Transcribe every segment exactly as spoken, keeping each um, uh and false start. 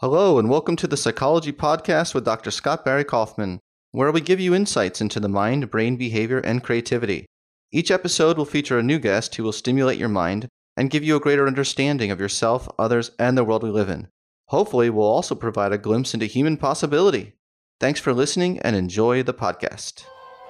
Hello, and welcome to the Psychology Podcast with Doctor Scott Barry Kaufman, where we give you insights into the mind, brain, behavior, and creativity. Each episode will feature a new guest who will stimulate your mind and give you a greater understanding of yourself, others, and the world we live in. Hopefully, we'll also provide a glimpse into human possibility. Thanks for listening and enjoy the podcast.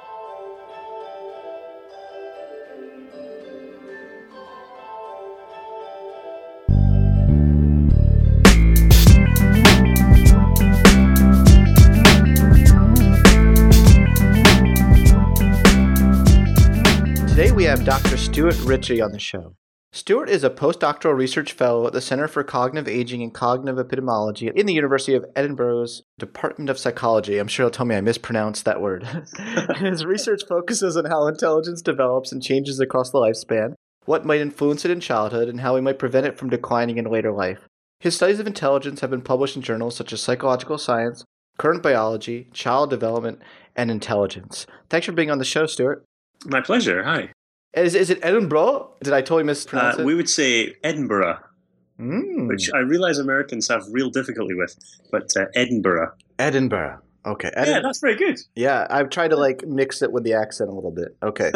Today we have Doctor Stuart Ritchie on the show. Stuart is a postdoctoral research fellow at the Center for Cognitive Aging and Cognitive Epidemiology in the University of Edinburgh's Department of Psychology. I'm sure he'll tell me I mispronounced that word. His research focuses on how intelligence develops and changes across the lifespan, what might influence it in childhood, and how we might prevent it from declining in later life. His studies of intelligence have been published in journals such as Psychological Science, Current Biology, Child Development, and Intelligence. Thanks for being on the show, Stuart. My pleasure. Hi. Is is it Edinburgh? Did I totally mispronounce uh, it? We would say Edinburgh, mm. which I realize Americans have real difficulty with, but uh, Edinburgh. Edinburgh. Okay. Edin- yeah, that's very good. Yeah, I've tried to like mix it with the accent a little bit. Okay.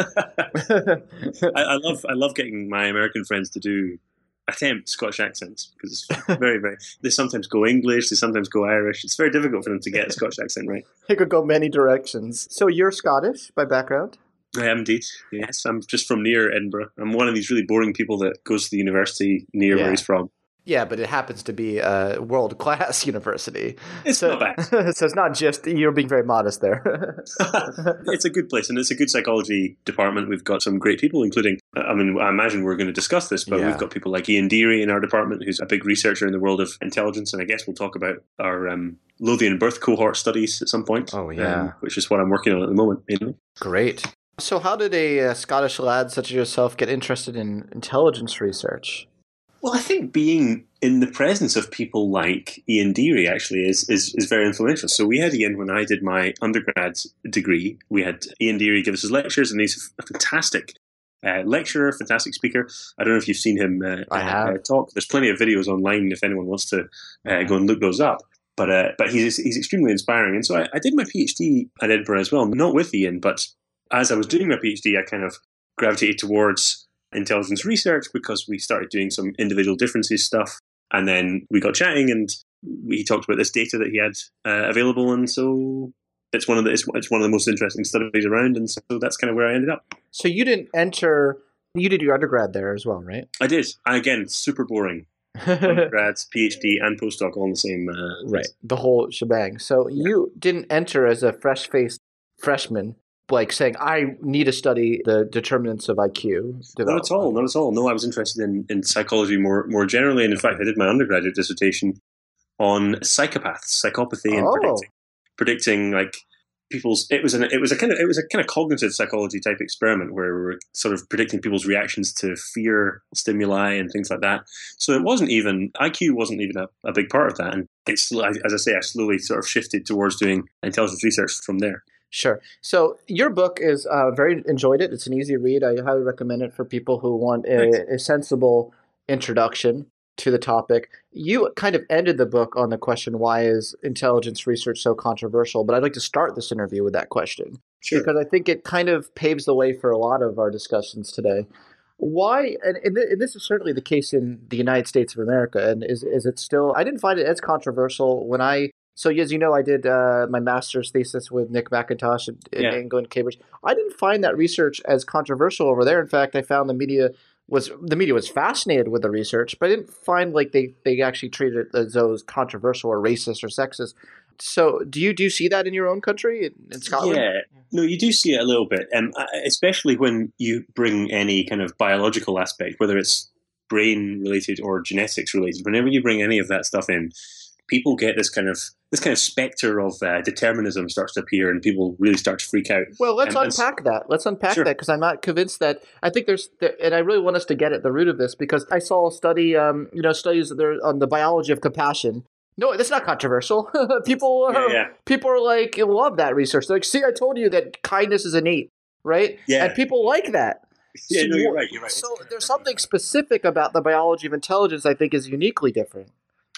I, I love I love getting my American friends to do attempt Scottish accents because it's very very. They sometimes go English, they sometimes go Irish. It's very difficult for them to get a Scottish accent right. It could go many directions. So you're Scottish by background? I am indeed. Yes, I'm just from near Edinburgh. I'm one of these really boring people that goes to the university near yeah. where he's from. Yeah, but it happens to be a world-class university. It's so, not bad. So it's not just, you're being very modest there. It's a good place, and it's a good psychology department. We've got some great people, including, I mean, I imagine we're going to discuss this, but yeah. we've got people like Ian Deary in our department, who's a big researcher in the world of intelligence, and I guess we'll talk about our um, Lothian birth cohort studies at some point. Oh, yeah. Um, which is what I'm working on at the moment, mainly. Great. So how did a uh, Scottish lad such as yourself get interested in intelligence research? Well, I think being in the presence of people like Ian Deary actually is, is, is very influential. So we had Ian when I did my undergrad degree. We had Ian Deary give us his lectures, and he's a fantastic uh, lecturer, fantastic speaker. I don't know if you've seen him uh, I have. Uh, talk. There's plenty of videos online if anyone wants to uh, go and look those up. But uh, but he's he's extremely inspiring. And so I, I did my PhD at Edinburgh as well, not with Ian, but as I was doing my PhD, I kind of gravitated towards intelligence research because we started doing some individual differences stuff. And then we got chatting and we talked about this data that he had uh, available. And so it's one of the, it's, it's one of the most interesting studies around. And so that's kind of where I ended up. So you didn't enter, you did your undergrad there as well, right? I did. And again, super boring. Undergrads, PhD, and postdoc all in the same. Uh, right. The whole shebang. So yeah. You didn't enter as a fresh-faced freshman, like saying, I need to study the determinants of I Q. Not at all, not at all. No, I was interested in, in psychology more more generally. And in fact, I did my undergraduate dissertation on psychopaths, psychopathy, and oh. predicting, predicting like people's. It was an it was a kind of it was a kind of cognitive psychology type experiment where we were sort of predicting people's reactions to fear stimuli and things like that. So it wasn't even I Q wasn't even a, a big part of that. And it's as I say, I slowly sort of shifted towards doing intelligence research from there. Sure. So your book is uh, very enjoyed it. It's an easy read. I highly recommend it for people who want a, a sensible introduction to the topic. You kind of ended the book on the question, why is intelligence research so controversial? But I'd like to start this interview with that question. Sure. Because I think it kind of paves the way for a lot of our discussions today. Why, and, and, th- and this is certainly the case in the United States of America, and is is it still, I didn't find it as controversial when I So as you know, I did uh, my master's thesis with Nick McIntosh in, yeah. in England, Cambridge. I didn't find that research as controversial over there. In fact, I found the media was the media was fascinated with the research, but I didn't find like they, they actually treated it as though it was controversial or racist or sexist. So do you do you see that in your own country, in, in Scotland? Yeah, no, you do see it a little bit, um, especially when you bring any kind of biological aspect, whether it's brain related or genetics related. Whenever you bring any of that stuff in, people get this kind of this kind of specter of uh, determinism starts to appear, and people really start to freak out. Well, let's um, unpack that. Let's unpack sure. that because I'm not convinced that I think there's, and I really want us to get at the root of this because I saw a study, um, you know, studies there on the biology of compassion. No, that's not controversial. people, uh, yeah, yeah. people are like love that research. They're like, see, I told you that kindness is innate, right? Yeah, and people like that. Yeah, so, no, you're right. You're right. So there's something specific about the biology of intelligence I think is uniquely different.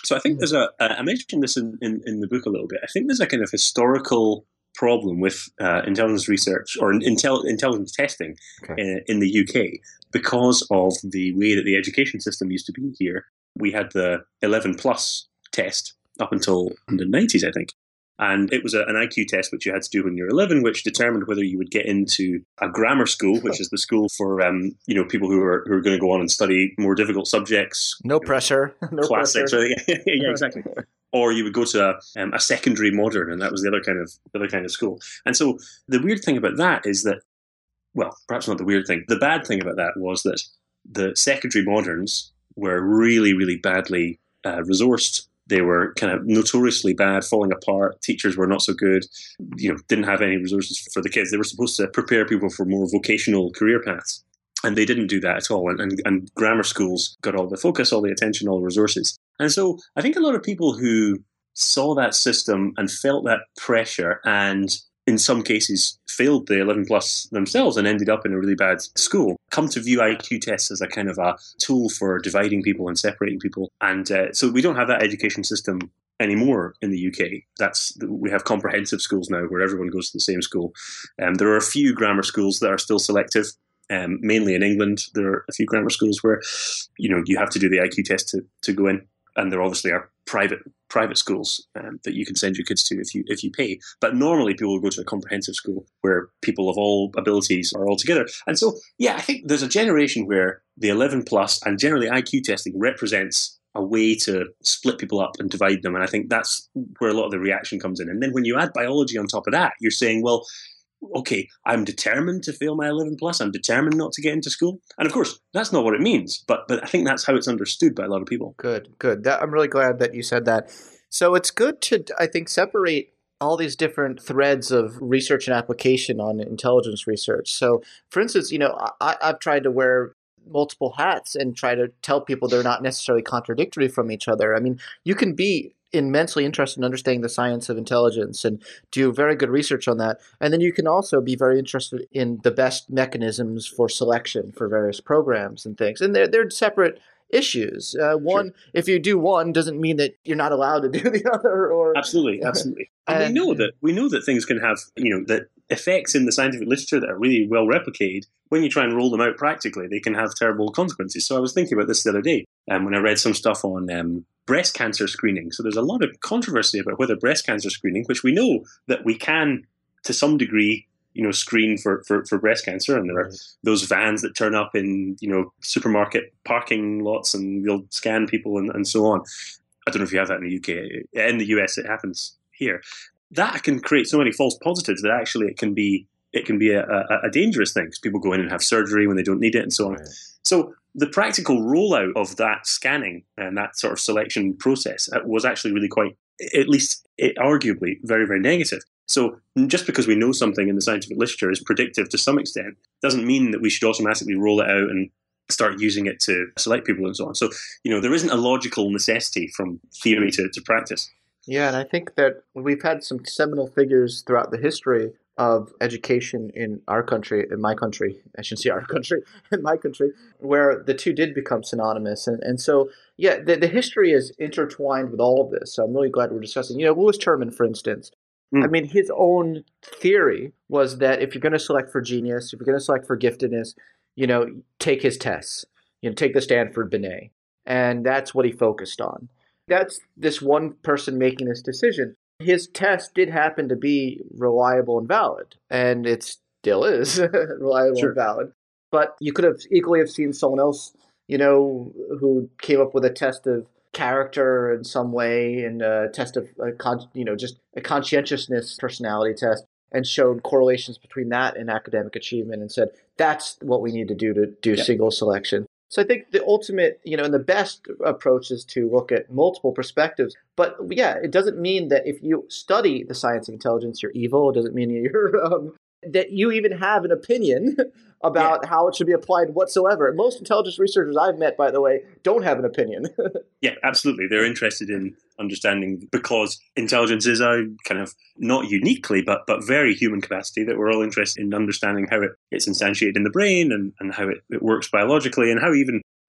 So I think there's a, I mentioned this in, in, in the book a little bit, I think there's a kind of historical problem with uh, intelligence research or intel, intelligence testing okay. in, in the U K because of the way that the education system used to be here. We had the eleven plus test up until the nineties, I think. And it was a, an I Q test which you had to do when you were eleven, which determined whether you would get into a grammar school, which is the school for um, you know people who are who are going to go on and study more difficult subjects. No pressure. No classics. pressure. Yeah, exactly. Or you would go to a, um, a secondary modern, and that was the other kind of the other kind of school. And so the weird thing about that is that, well, perhaps not the weird thing. The bad thing about that was that the secondary moderns were really, really badly uh, resourced. They were kind of notoriously bad, falling apart. Teachers were not so good, you know, didn't have any resources for the kids. They were supposed to prepare people for more vocational career paths. And they didn't do that at all. And, and, and grammar schools got all the focus, all the attention, all the resources. And so I think a lot of people who saw that system and felt that pressure and in some cases failed the eleven plus themselves and ended up in a really bad school, come to view I Q tests as a kind of a tool for dividing people and separating people. And uh, so we don't have that education system anymore in the U K. That's we have comprehensive schools now where everyone goes to the same school. Um, there are a few grammar schools that are still selective. Um, mainly in England, there are a few grammar schools where, you know, you have to do the I Q test to, to go in, and there obviously are private private schools um, that you can send your kids to if you if you pay. But normally, people will go to a comprehensive school where people of all abilities are all together. And so, yeah, I think there's a generation where the eleven plus and generally I Q testing represents a way to split people up and divide them. And I think that's where a lot of the reaction comes in. And then when you add biology on top of that, you're saying, well, okay, I'm determined to fail my eleven plus. I'm determined not to get into school. And of course, that's not what it means. But but I think that's how it's understood by a lot of people. Good, good. That, I'm really glad that you said that. So it's good to, I think, separate all these different threads of research and application on intelligence research. So, for instance, you know, I, I've tried to wear multiple hats and try to tell people they're not necessarily contradictory from each other. I mean, you can be immensely interested in understanding the science of intelligence and do very good research on that. And then you can also be very interested in the best mechanisms for selection for various programs and things. And they're, they're separate issues. Uh, one, sure. If you do one, doesn't mean that you're not allowed to do the other. Or absolutely, absolutely. And, and we know that we know that things can have, you know, that effects in the scientific literature that are really well replicated. When you try and roll them out practically, they can have terrible consequences. So I was thinking about this the other day, um, when I read some stuff on um, breast cancer screening. So there's a lot of controversy about whether breast cancer screening, which we know that we can, to some degree, you know, screen for, for, for breast cancer. And there are those vans that turn up in, you know, supermarket parking lots and they'll scan people and, and so on. I don't know if you have that in the U K. In the U S, it happens here. That can create so many false positives that actually it can be it can be a, a, a dangerous thing because people go in and have surgery when they don't need it and so on. Right. So the practical rollout of that scanning and that sort of selection process was actually really quite, at least it, arguably, very, very negative. So just because we know something in the scientific literature is predictive to some extent doesn't mean that we should automatically roll it out and start using it to select people and so on. So, you know, there isn't a logical necessity from theory to, to practice. Yeah, and I think that we've had some seminal figures throughout the history of education in our country, in my country, I shouldn't say our country, in my country, where the two did become synonymous. And and so, yeah, the, the history is intertwined with all of this. So I'm really glad we're discussing. You know, Lewis Terman, for instance, mm. I mean, his own theory was that if you're going to select for genius, if you're going to select for giftedness, you know, take his tests, you know, take the Stanford Binet. And that's what he focused on. That's this one person making this decision. His test did happen to be reliable and valid, and it still is reliable sure. and valid. But you could have equally have seen someone else, you know, who came up with a test of character in some way and a test of, a con- you know, just a conscientiousness personality test and showed correlations between that and academic achievement and said, that's what we need to do to do yeah. single selection. So I think the ultimate, you know, and the best approach is to look at multiple perspectives. But yeah, it doesn't mean that if you study the science of intelligence, you're evil. It doesn't mean you're um, that you even have an opinion about yeah. how it should be applied whatsoever. Most intelligence researchers I've met, by the way, don't have an opinion. Yeah, absolutely. They're interested in understanding because intelligence is a kind of not uniquely, but but very human capacity that we're all interested in understanding how it, it's instantiated in the brain and, and how it, it works biologically and how even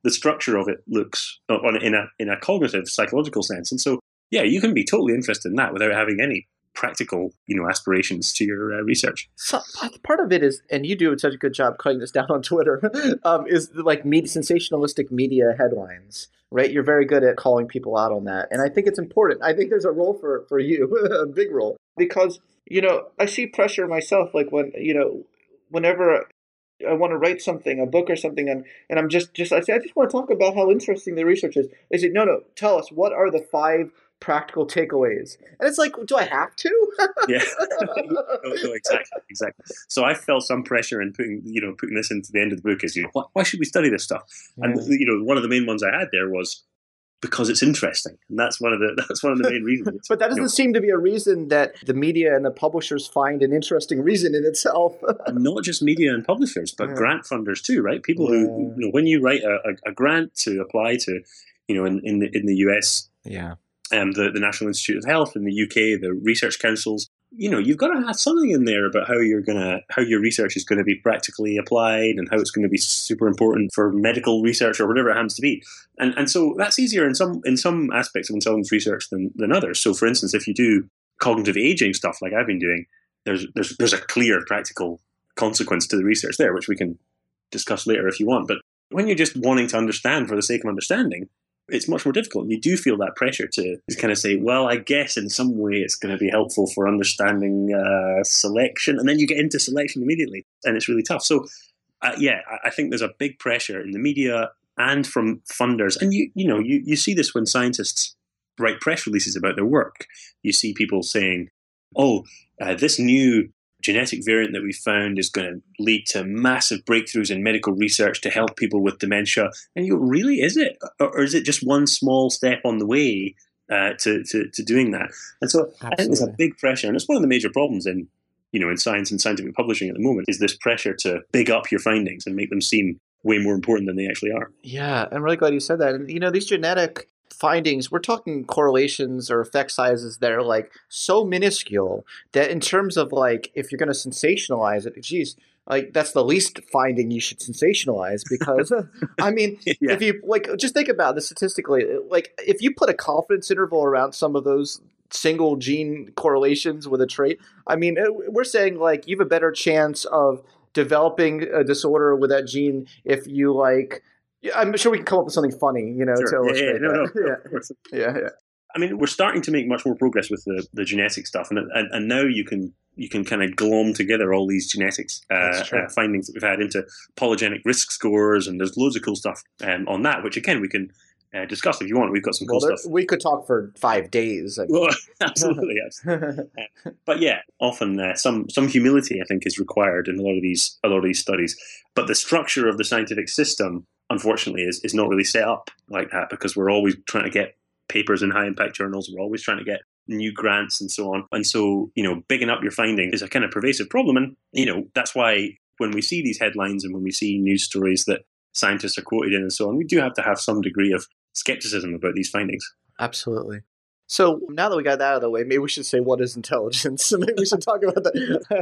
the structure of it looks on in a in a cognitive psychological sense. And so, yeah, you can be totally interested in that without having any practical, you know, aspirations to your uh, research. So part of it is, and you do such a good job cutting this down on Twitter, um, is like media, sensationalistic media headlines, right? You're very good at calling people out on that. And I think it's important. I think there's a role for, for you, a big role, because, you know, I see pressure myself, like when, you know, whenever I want to write something, a book or something, and, and I'm just, just, I say, I just want to talk about how interesting the research is. They say, no, no, tell us, what are the five practical takeaways? And it's like, do I have to? Yeah, no, no, exactly, exactly. So I felt some pressure in putting, you know, putting this into the end of the book is, you know, why, why should we study this stuff? Yeah. And, you know, one of the main ones I had there was because it's interesting, and that's one of the that's one of the main reasons. But that doesn't you know, seem to be a reason that the media and the publishers find an interesting reason in itself. Not just media and publishers, but yeah. grant funders too, right? People yeah. who, you know, when you write a, a, a grant to apply to, you know, in in the, in the U S, yeah. Um, the, the National Institute of Health, in the U K, the research councils, you know, you've got to have something in there about how you're gonna, how your research is going to be practically applied and how it's going to be super important for medical research or whatever it happens to be. And and so that's easier in some in some aspects of intelligence research than, than others. So, for instance, if you do cognitive aging stuff like I've been doing, there's there's there's a clear practical consequence to the research there, which we can discuss later if you want. But when you're just wanting to understand for the sake of understanding, it's much more difficult. You do feel that pressure to kind of say, well, I guess in some way it's going to be helpful for understanding uh, selection. And then you get into selection immediately, and it's really tough. So, uh, yeah, I think there's a big pressure in the media and from funders. And, you you know, you, you see this when scientists write press releases about their work. You see people saying, oh, uh, this new genetic variant that we found is going to lead to massive breakthroughs in medical research to help people with dementia. And you go, really, is it? Or is it just one small step on the way uh, to, to to doing that? And so Absolutely. I think there's a big pressure, and it's one of the major problems in, you know, in science and scientific publishing at the moment, is this pressure to big up your findings and make them seem way more important than they actually are. Yeah, I'm really glad you said that. And, you know, these genetic findings, we're talking correlations or effect sizes that are like so minuscule that in terms of like, if you're going to sensationalize it, geez, like that's the least finding you should sensationalize, because I mean, yeah. if you like, just think about this statistically, like if you put a confidence interval around some of those single gene correlations with a trait, I mean, we're saying like you have a better chance of developing a disorder with that gene if you like, yeah, I'm sure we can come up with something funny, you know, sure. to illustrate yeah, yeah, no, that. No, yeah. Of course. yeah, yeah. I mean, we're starting to make much more progress with the, the genetic stuff, and, and and now you can you can kind of glom together all these genetics uh, uh, findings that we've had into polygenic risk scores, and there's loads of cool stuff um, on that, which again we can uh, discuss if you want. We've got some cool well, there, stuff. We could talk for five days. I mean. Well, absolutely, yes. uh, but yeah, often uh, some some humility I think is required in a lot of these a lot of these studies. But the structure of the scientific system, unfortunately, is, is not really set up like that, because we're always trying to get papers in high impact journals. We're always trying to get new grants and so on. And so, you know, bigging up your findings is a kind of pervasive problem. And, you know, that's why when we see these headlines and when we see news stories that scientists are quoted in and so on, we do have to have some degree of skepticism about these findings. Absolutely. So now that we got that out of the way, maybe we should say, what is intelligence? Maybe we should talk about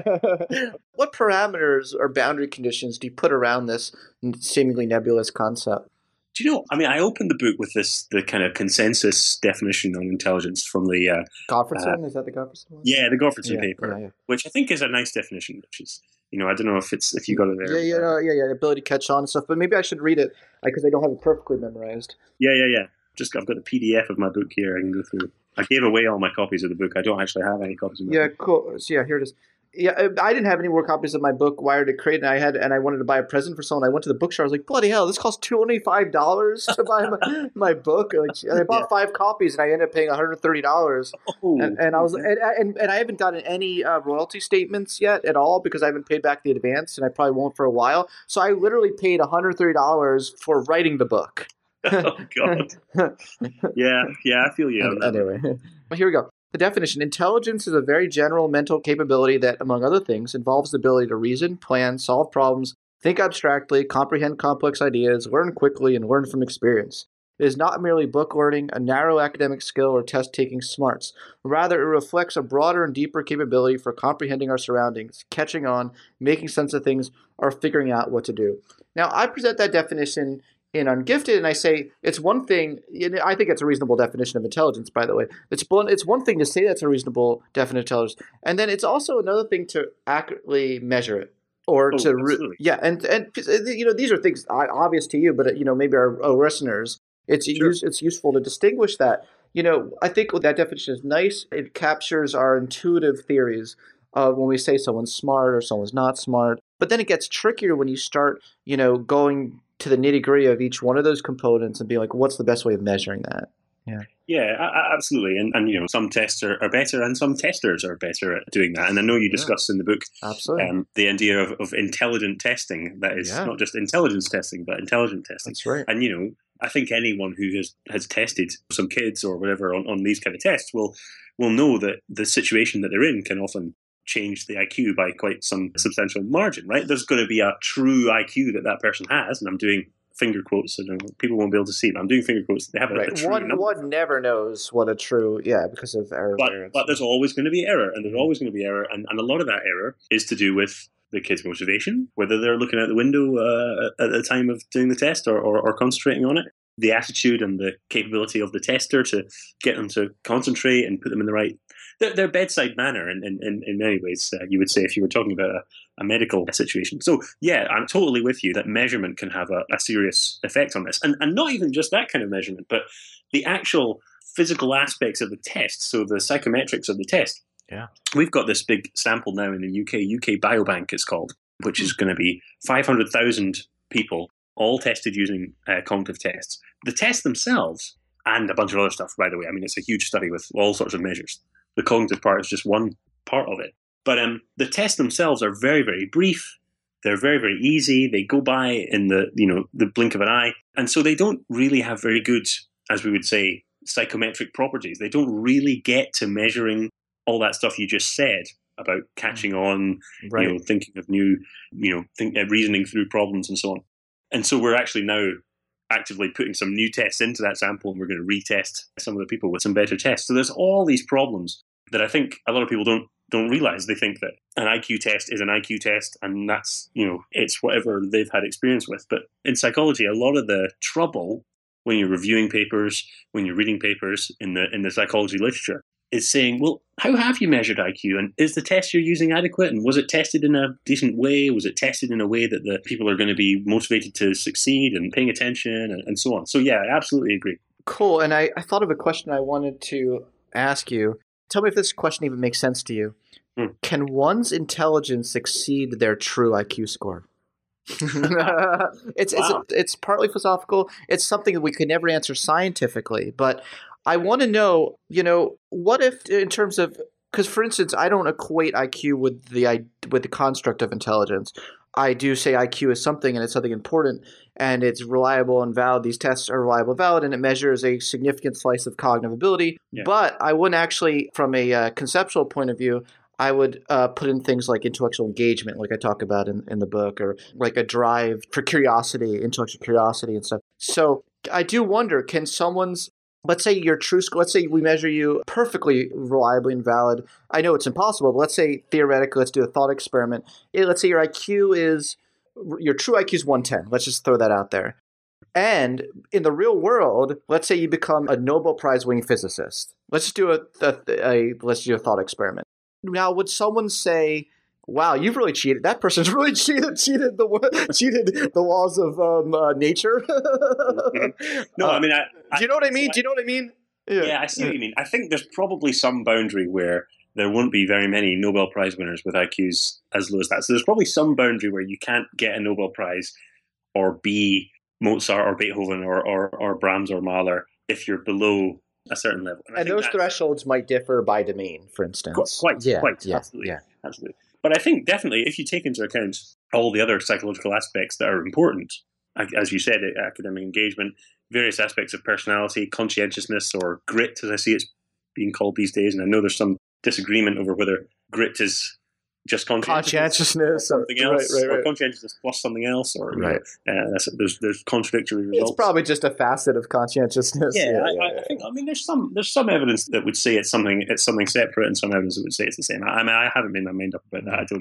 that. What parameters or boundary conditions do you put around this seemingly nebulous concept? Do you know, I mean, I opened the book with this, the kind of consensus definition on intelligence from the... Uh, Gottfredson? Uh, is that the Gottfredson one? Yeah, the Gottfredson yeah, paper, yeah, yeah. which I think is a nice definition, which is, you know, I don't know if it's if you got it there. Yeah, yeah, uh, yeah, yeah, ability to catch on and stuff, but maybe I should read it, because I don't have it perfectly memorized. Yeah, yeah, yeah. Just I've got the P D F of my book here. I can go through. I gave away all my copies of the book. I don't actually have any copies of my yeah, book. Yeah, cool. So yeah, here it is. Yeah, I didn't have any more copies of my book, Wired to Create, and I had, and I wanted to buy a present for someone. I went to the bookstore. I was like, "Bloody hell, this costs twenty-five dollars to buy my, my book." Like, and I bought yeah. five copies, and I ended up paying one hundred thirty dollars. Oh, and, and I was, and, and and I haven't gotten any uh, royalty statements yet at all, because I haven't paid back the advance, and I probably won't for a while. So I literally paid one hundred thirty dollars for writing the book. Oh God. Yeah, yeah, I feel you. Anyway, well, here we go. The definition: intelligence is a very general mental capability that, among other things, involves the ability to reason, plan, solve problems, think abstractly, comprehend complex ideas, learn quickly, and learn from experience. It is not merely book learning, a narrow academic skill, or test-taking smarts. Rather, it reflects a broader and deeper capability for comprehending our surroundings, catching on, making sense of things, or figuring out what to do. Now, I present that definition in ungifted, and I say it's one thing. I think it's a reasonable definition of intelligence, by the way. It's one, it's one thing to say that's a reasonable definition of intelligence, and then it's also another thing to accurately measure it. Or Oh, to re- absolutely. yeah, and and you know these are things obvious to you, but you know maybe our, our listeners, it's Sure. use, it's useful to distinguish that. You know, I think that definition is nice. It captures our intuitive theories of when we say someone's smart or someone's not smart. But then it gets trickier when you start, you know, going to the nitty gritty of each one of those components and be like, what's the best way of measuring that? Yeah. Yeah, a- a- absolutely. And, and you know, some tests are, are better and some testers are better at doing that. And I know you discuss in the book Absolutely. um, the idea of, of intelligent testing. That is Yeah. not just intelligence testing, but intelligent testing. That's right. And, you know, I think anyone who has, has tested some kids or whatever on, on these kind of tests will will know that the situation that they're in can often change the I Q by quite some substantial margin, right? There's going to be a true I Q that that person has, and I'm doing finger quotes, so people won't be able to see, but I'm doing finger quotes. They have a, Right. a true One number. one never knows what a true yeah because of error. But, variance. but there's always going to be error, and there's always going to be error, and, and a lot of that error is to do with the kid's motivation, whether they're looking out the window uh, at the time of doing the test or, or, or concentrating on it, the attitude and the capability of the tester to get them to concentrate and put them in the right their, their bedside manner in, in, in many ways, uh, you would say, if you were talking about a, a medical situation. So, yeah, I'm totally with you that measurement can have a, a serious effect on this. And, and not even just that kind of measurement, but the actual physical aspects of the test, so the psychometrics of the test. Yeah. We've got this big sample now in the U K, U K Biobank it's called, which is going to be five hundred thousand people, all tested using uh, cognitive tests. The tests themselves, and a bunch of other stuff, by the way. I mean, it's a huge study with all sorts of measures. The cognitive part is just one part of it. But um, the tests themselves are very, very brief. They're very, very easy. They go by in the, you know, the blink of an eye. And so they don't really have very good, as we would say, psychometric properties. They don't really get to measuring all that stuff you just said about catching on, Right. you know, thinking of new, you know, think, uh, reasoning through problems and so on. And so we're actually now actively putting some new tests into that sample, and we're going to retest some of the people with some better tests. So there's all these problems that I think a lot of people don't don't realize. They think that an I Q test is an I Q test, and that's, you know, it's whatever they've had experience with. But in psychology, a lot of the trouble when you're reviewing papers, when you're reading papers in the in the psychology literature, is saying, well, how have you measured I Q? And is the test you're using adequate? And was it tested in a decent way? Was it tested in a way that the people are going to be motivated to succeed and paying attention and, and so on? So, yeah, I absolutely agree. Cool. And I, I thought of a question I wanted to ask you. Tell me if this question even makes sense to you. Hmm. Can one's intelligence exceed their true I Q score? it's, Wow. it's it's partly philosophical. It's something that we could never answer scientifically. But I want to know, you know, what if in terms of, because for instance, I don't equate I Q with the with the construct of intelligence. I do say I Q is something, and it's something important, and it's reliable and valid. These tests are reliable and valid, and it measures a significant slice of cognitive ability. Yeah. But I wouldn't actually, from a uh, conceptual point of view, I would uh, put in things like intellectual engagement, like I talk about in, in the book, or like a drive for curiosity, intellectual curiosity and stuff. So I do wonder, can someone's, let's say your true score, let's say we measure you perfectly reliably and valid. I know it's impossible, but let's say theoretically, let's do a thought experiment. Eh, Let's say your I Q is, your true I Q is one ten. Let's just throw that out there. And in the real world, let's say you become a Nobel Prize winning physicist. Let's just do a, a, a let's do a thought experiment. Now, would someone say, "Wow, you've really cheated. That person's really cheated, cheated the cheated the laws of um, uh, nature." No, Uh, I mean, I, I, do you know what I mean? so Do you know what I mean? yeah, I see what you mean. I think there's probably some boundary where there won't be very many Nobel Prize winners with I Qs as low as that. So there's probably some boundary where you can't get a Nobel Prize or be Mozart or Beethoven or, or, or Brahms or Mahler if you're below a certain level. I And think those that's thresholds might differ by domain, for instance. Quite, quite, yeah, quite yeah, absolutely, yeah. absolutely. But I think definitely if you take into account all the other psychological aspects that are important, as you said, academic engagement, various aspects of personality, conscientiousness, or grit, as I see it's being called these days, and I know there's some disagreement over whether grit is just conscientiousness, Conscientiousness, or something or- else, right, right, or right. conscientiousness plus something else, or you Right. know, uh, that's, there's there's contradictory results. It's probably just a facet of conscientiousness. Yeah, I, I- I think. I mean, there's some there's some evidence that would say it's something it's something separate, and some evidence that would say it's the same. I, I mean, I haven't made my mind up about that. I don't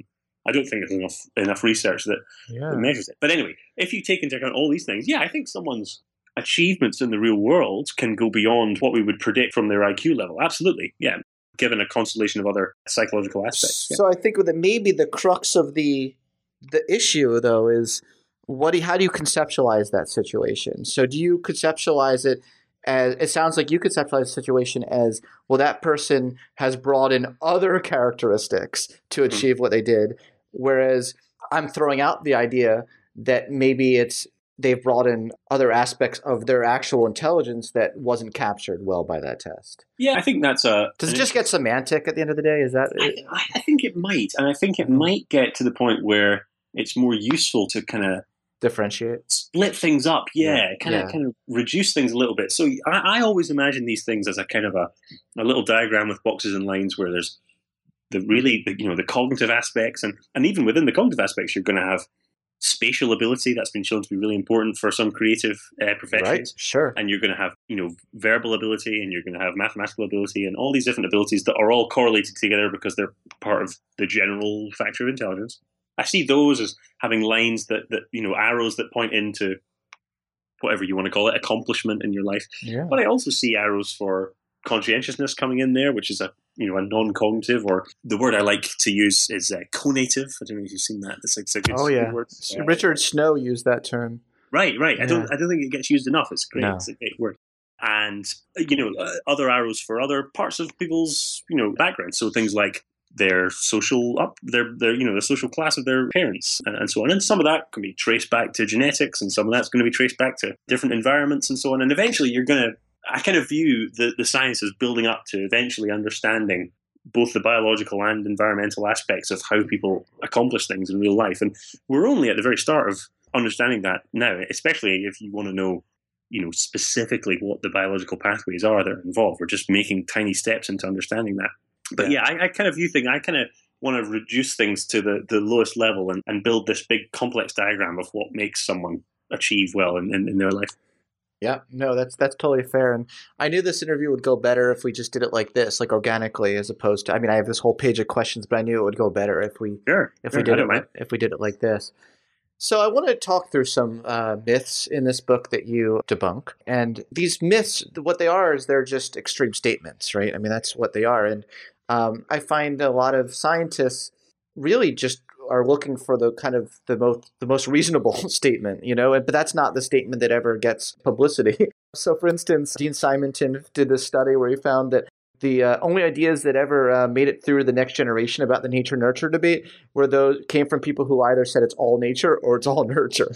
I don't think there's enough enough research that, Yeah. that measures it. But anyway, if you take into account all these things, yeah, I think someone's achievements in the real world can go beyond what we would predict from their I Q level. Absolutely, yeah, given a constellation of other psychological aspects. Yeah. So I think that maybe the crux of the the issue, though, is what do you, how do you conceptualize that situation? So do you conceptualize it as, it sounds like you conceptualize the situation as, well, that person has brought in other characteristics to achieve mm-hmm. what they did, whereas I'm throwing out the idea that maybe it's they've brought in other aspects of their actual intelligence that wasn't captured well by that test. Yeah, I think that's a... Does it just get semantic at the end of the day? Is that it? I, I think it might. And I think it might get to the point where it's more useful to kind of... differentiate? Split things up, yeah. yeah kind of yeah. kind of reduce things a little bit. So I, I always imagine these things as a kind of a, a little diagram with boxes and lines where there's the really, you know, the cognitive aspects. And, and even within the cognitive aspects, you're going to have spatial ability. That's been shown to be really important for some creative uh, professions. Right, sure. And you're going to have, you know, verbal ability, and you're going to have mathematical ability, and all these different abilities that are all correlated together because they're part of the general factor of intelligence. I see those as having lines that, that you know, arrows that point into whatever you want to call it, accomplishment in your life. Yeah. But I also see arrows for conscientiousness coming in there, which is a you know a non-cognitive, or the word I like to use is uh, conative. I don't know if you've seen that. It's like, it's a good, oh yeah, good word. Uh, Richard Snow used that term. Right, right. Yeah. I don't, I don't think it gets used enough. It's great. No. It's a great word. And you know, uh, other arrows for other parts of people's you know background. So things like their social up, their their you know the social class of their parents, and, and so on. And some of that can be traced back to genetics, and some of that's going to be traced back to different environments and so on. And eventually, you're going to. I kind of view the, the science as building up to eventually understanding both the biological and environmental aspects of how people accomplish things in real life. And we're only at the very start of understanding that now, especially if you want to know, you know, specifically what the biological pathways are that are involved. We're just making tiny steps into understanding that. But yeah, yeah I, I kind of view things, I kind of want to reduce things to the, the lowest level and, and build this big complex diagram of what makes someone achieve well in, in, in their life. Yeah, no, that's that's totally fair. And I knew this interview would go better if we just did it like this, like organically, as opposed to. I mean, I have this whole page of questions, but I knew it would go better if we sure, if sure, we did it like, if we did it like this. So I want to talk through some uh, myths in this book that you debunk. And these myths, what they are is they're just extreme statements, right? I mean, that's what they are. And um, I find a lot of scientists really just are looking for the kind of the most the most reasonable statement, you know, but that's not the statement that ever gets publicity. So, for instance, Dean Simonton did this study where he found that the uh, only ideas that ever uh, made it through the next generation about the nature-nurture debate were those came from people who either said it's all nature or it's all nurture.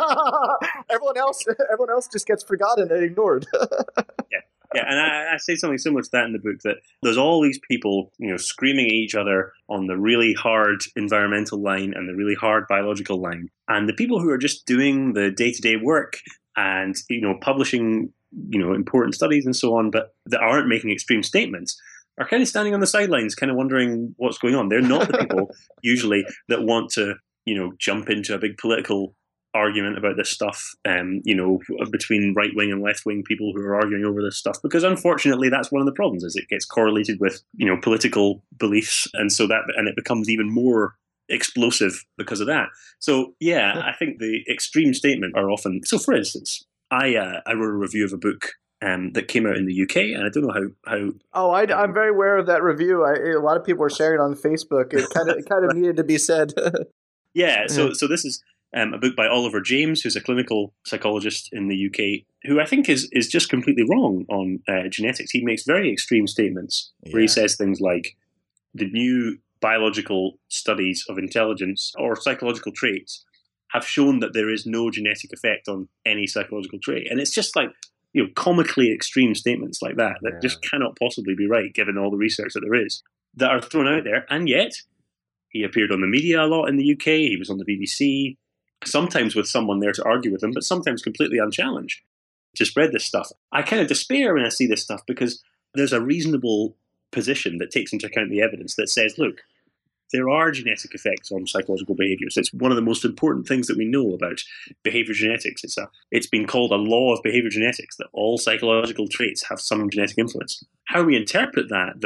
everyone else, everyone else just gets forgotten and ignored. yeah. Yeah, and I, I say something similar to that in the book, that there's all these people, you know, screaming at each other on the really hard environmental line and the really hard biological line. And the people who are just doing the day-to-day work and, you know, publishing, you know, important studies and so on, but that aren't making extreme statements, are kind of standing on the sidelines, kind of wondering what's going on. They're not the people, usually, that want to, you know, jump into a big political argument about this stuff, um, you know, between right-wing and left-wing people who are arguing over this stuff, because unfortunately that's one of the problems, is it gets correlated with, you know, political beliefs, and so that, and it becomes even more explosive because of that. So yeah, I think the extreme statement are often, so for instance, I uh, I wrote a review of a book um, that came out in the U K, and I don't know how... how oh, I, um, I'm very aware of that review. I, a lot of people are sharing it on Facebook. It kind of it kind of needed to be said. yeah, so so this is Um, a book by Oliver James, who's a clinical psychologist in the U K, who I think is is just completely wrong on uh, genetics. He makes very extreme statements where yeah. he says things like, the new biological studies of intelligence or psychological traits have shown that there is no genetic effect on any psychological trait. And it's just like, you know, comically extreme statements like that, that yeah. just cannot possibly be right, given all the research that there is, that are thrown out there. And yet, he appeared on the media a lot in the U K, he was on the B B C, sometimes with someone there to argue with him, but sometimes completely unchallenged to spread this stuff. I kind of despair when I see this stuff, because there's a reasonable position that takes into account the evidence that says, look, there are genetic effects on psychological behaviors. It's one of the most important things that we know about behavior genetics. It's a, it's been called a law of behavior genetics, that all psychological traits have some genetic influence. How we interpret that, though,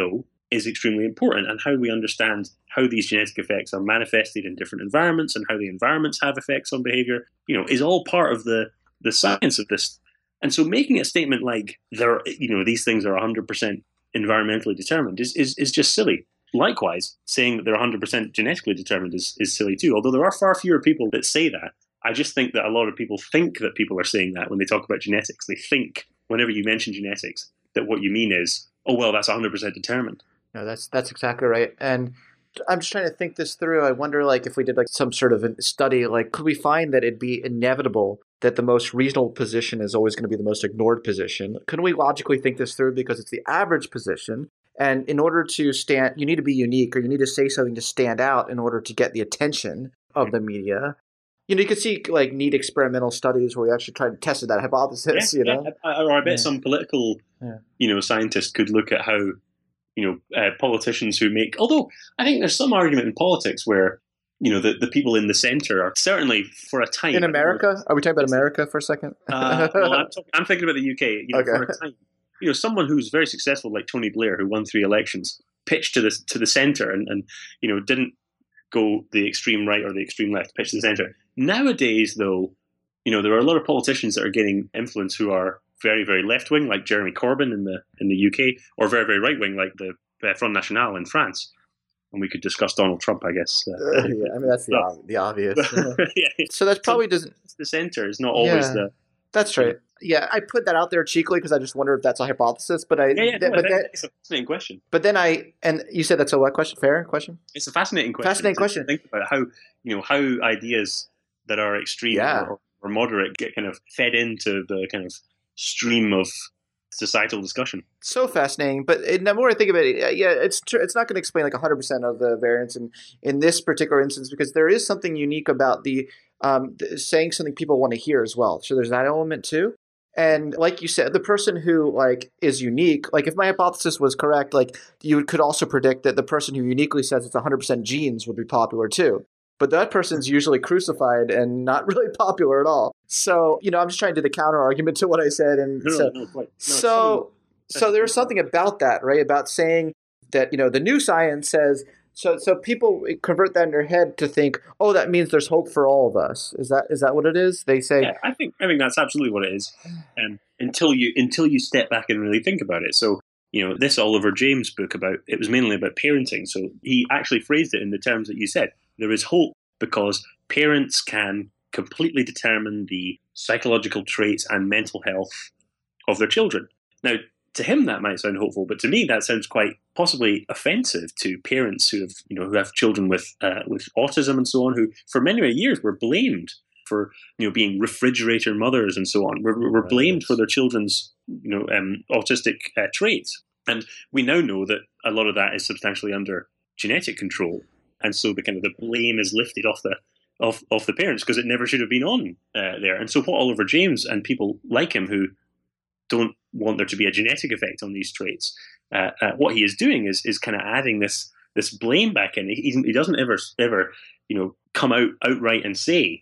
is extremely important, and how we understand how these genetic effects are manifested in different environments and how the environments have effects on behavior, you know, is all part of the, the science of this. And so making a statement like there, you know, these things are one hundred percent environmentally determined is, is, is just silly. Likewise, saying that they're one hundred percent genetically determined is, is silly too, although there are far fewer people that say that. I just think that a lot of people think that people are saying that when they talk about genetics. They think, whenever you mention genetics, that what you mean is, oh, well, that's one hundred percent determined. No, that's that's exactly right. And I'm just trying to think this through. I wonder, like, if we did like some sort of a study, like, could we find that it'd be inevitable that the most reasonable position is always going to be the most ignored position? Couldn't we logically think this through because it's the average position? And in order to stand, you need to be unique, or you need to say something to stand out in order to get the attention of the media. You know, you could see like neat experimental studies where we actually tried to test that hypothesis. Yeah, you know, yeah. Or I bet yeah. some political, yeah. you know, scientist could look at how, you know, uh, politicians who make. Although I think there's some argument in politics where, you know, the, the people in the centre are certainly for a time. In America, are we talking about America for a second? uh, well, I'm, talking, I'm thinking about the U K. You know, Okay. for a time, you know, someone who's very successful like Tony Blair, who won three elections, pitched to the to the centre and, and you know didn't go the extreme right or the extreme left, pitched to the centre. Nowadays, though, you know, there are a lot of politicians that are getting influence who are very, very left wing, like Jeremy Corbyn in the in the U K, or very, very right wing, like the uh, Front National in France. And we could discuss Donald Trump, I guess. Uh, Uh, yeah, I mean that's the, but, ob- the obvious. yeah, So that probably doesn't. the centre is not always Yeah. the. That's right. Yeah, I put that out there cheekily because I just wonder if that's a hypothesis. But I, Yeah, yeah, th- no, but, that, it's a fascinating question. but then I, and you said that's a what question? Fair question? It's a fascinating question. Fascinating to question. Think about how you know how ideas that are extreme Yeah. or, or moderate get kind of fed into the kind of stream of societal discussion. So fascinating. But it, the more I think about it, yeah, yeah, it's tr- it's not going to explain like one hundred percent of the variance in, in this particular instance because there is something unique about the, um, the saying something people want to hear as well. So there's that element too. And like you said, the person who like is unique, like if my hypothesis was correct, like you could also predict that the person who uniquely says it's one hundred percent genes would be popular too. But that person's usually crucified and not really popular at all. So, you know, I'm just trying to do the counter argument to what I said. And No, so, no, no, quite. No, it's so, so there's something about that, right? About saying that, you know, the new science says, so so people convert that in their head to think, oh, that means there's hope for all of us. Is that is that what it is? They say, Yeah, I think I think that's absolutely what it is. Um, until you until you step back and really think about it. So, you know, this Oliver James book about it was mainly about parenting. So he actually phrased it in the terms that you said. There is hope because parents can completely determine the psychological traits and mental health of their children. Now, to him that might sound hopeful, but to me that sounds quite possibly offensive to parents who have, you know, who have children with uh, with autism and so on, who for many many years were blamed for, you know, being refrigerator mothers and so on. We're, we're Right. blamed for their children's, you know, um, autistic uh, traits, and we now know that a lot of that is substantially under genetic control, and so the kind of the blame is lifted off the off off the parents because it never should have been on uh, there. And so what Oliver James and people like him who don't want there to be a genetic effect on these traits, uh, uh, what he is doing is is kind of adding this this blame back in. He, he doesn't ever ever you know come out outright and say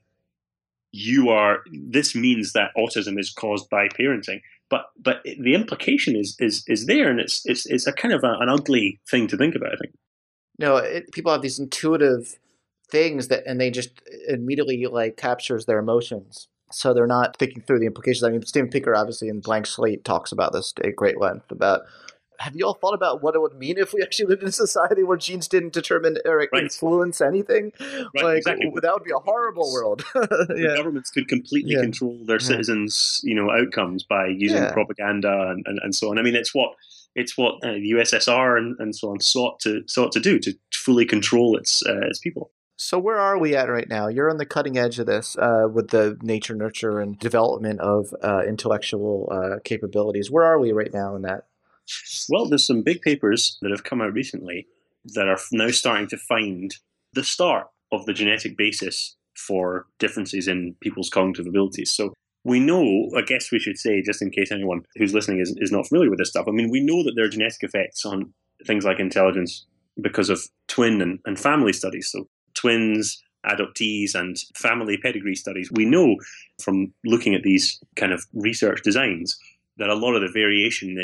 you are. This means that autism is caused by parenting, but but the implication is is is there, and it's it's it's a kind of a, an ugly thing to think about, I think. no, it, people have these intuitive things that, and they just immediately like captures their emotions. So they're not thinking through the implications. I mean, Steven Pinker obviously in Blank Slate talks about this at great length about, have you all thought about what it would mean if we actually lived in a society where genes didn't determine or Right. influence anything? Right, like exactly. that would be a horrible world. The yeah. governments could completely Yeah. control their Yeah. citizens, you know, outcomes by using Yeah. propaganda and, and, and so on. I mean, it's what it's what uh, the U S S R and, and so on sought to sought to do, to fully control its uh, its people. So where are we at right now? You're on the cutting edge of this uh, with the nature, nurture, and development of uh, intellectual uh, capabilities. Where are we right now in that? Well, there's some big papers that have come out recently that are now starting to find the start of the genetic basis for differences in people's cognitive abilities. So we know, I guess we should say, just in case anyone who's listening is, is not familiar with this stuff, I mean, we know that there are genetic effects on things like intelligence because of twin and, and family studies. So twins, adoptees, and family pedigree studies. We know from looking at these kind of research designs that a lot of the variation in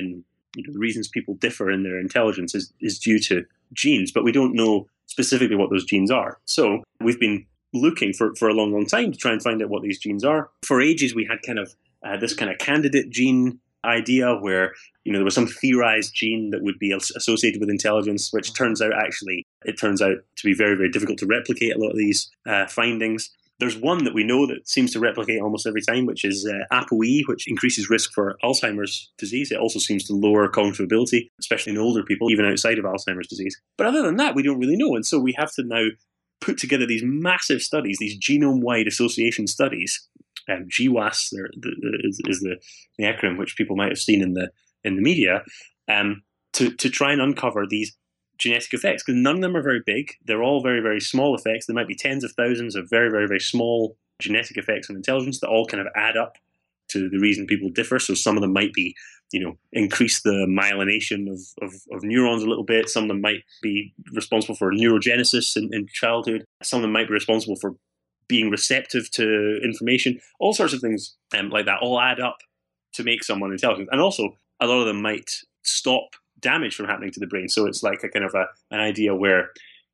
you know, the reasons people differ in their intelligence is, is due to genes, but we don't know specifically what those genes are. So we've been looking for, for a long, long time to try and find out what these genes are. For ages, we had kind of uh, this kind of candidate gene idea where, you know, there was some theorized gene that would be associated with intelligence, which turns out actually, it turns out to be very, very difficult to replicate a lot of these uh, findings. There's one that we know that seems to replicate almost every time, which is uh, ApoE, which increases risk for Alzheimer's disease. It also seems to lower cognitive ability, especially in older people, even outside of Alzheimer's disease. But other than that, we don't really know. And so we have to now put together these massive studies, these genome-wide association studies. Um, G W A S the, the, is, is the, the acronym which people might have seen in the in the media, um, to, to try and uncover these genetic effects, because none of them are very big. They're all very, very small effects. There might be tens of thousands of very, very, very small genetic effects on intelligence that all kind of add up to the reason people differ. So some of them might be, you know, increase the myelination of, of, of neurons a little bit. Some of them might be responsible for neurogenesis in, in childhood. Some of them might be responsible for being receptive to information. All sorts of things um, like that all add up to make someone intelligent. And also, a lot of them might stop damage from happening to the brain. So it's like a kind of a, an idea where